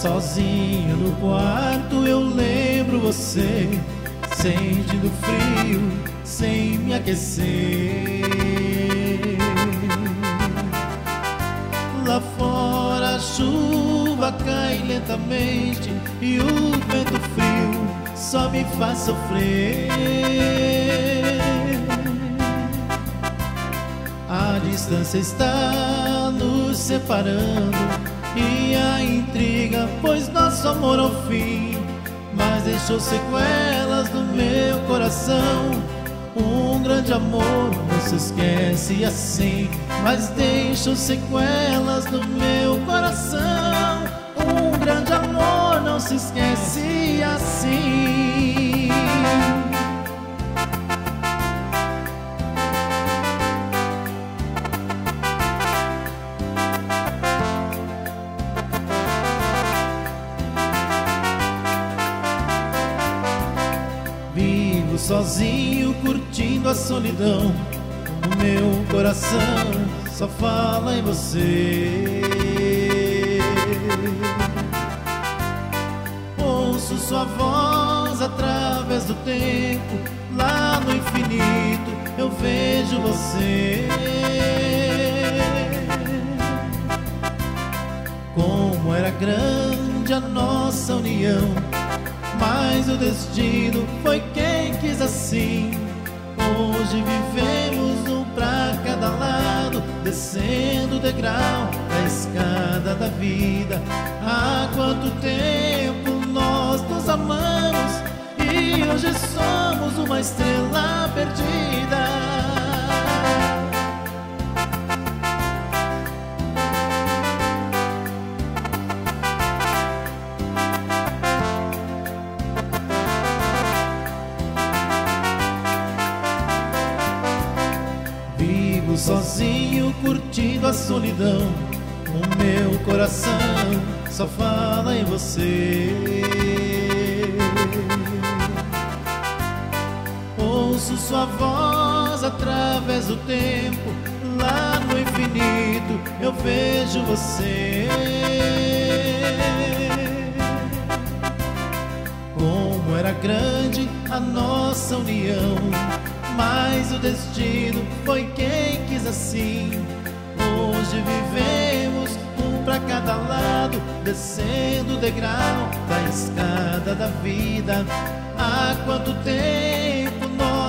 Sozinho no quarto eu lembro você, sentindo frio, sem me aquecer. Lá fora a chuva cai lentamente e o vento frio só me faz sofrer. A distância está nos separando e a intriga pôs nosso amor ao fim, mas deixou sequelas no meu coração. Um grande amor não se esquece assim, mas deixou sequelas no meu coração. Um grande amor não se esquece assim. Vivo sozinho curtindo a solidão, o meu coração só fala em você. Ouço sua voz através do tempo, lá no infinito eu vejo você. Como era grande a nossa união, mas o destino foi quem quis assim. Hoje vivemos um pra cada lado, descendo o degrau da escada da vida. Há quanto tempo nós nos amamos e hoje somos uma estrela perdida. Vivo sozinho curtindo a solidão, o meu coração só fala em você. Ouço sua voz através do tempo, lá no infinito eu vejo você. Como era grande a nossa união, mas o destino foi quem quis assim. Hoje vivemos um pra cada lado, descendo o degrau da escada da vida. Há quanto tempo nós